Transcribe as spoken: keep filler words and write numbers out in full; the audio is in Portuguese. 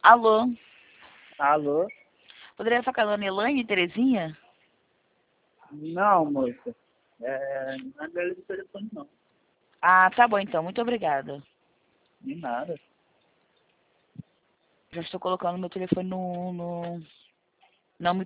Alô? Alô? Poderia falar com a dona Elaine, Terezinha? Não, moça. É, não é dela de telefone, não. Ah, tá bom então. Muito obrigada. De nada. Já estou colocando meu telefone no... no... Não me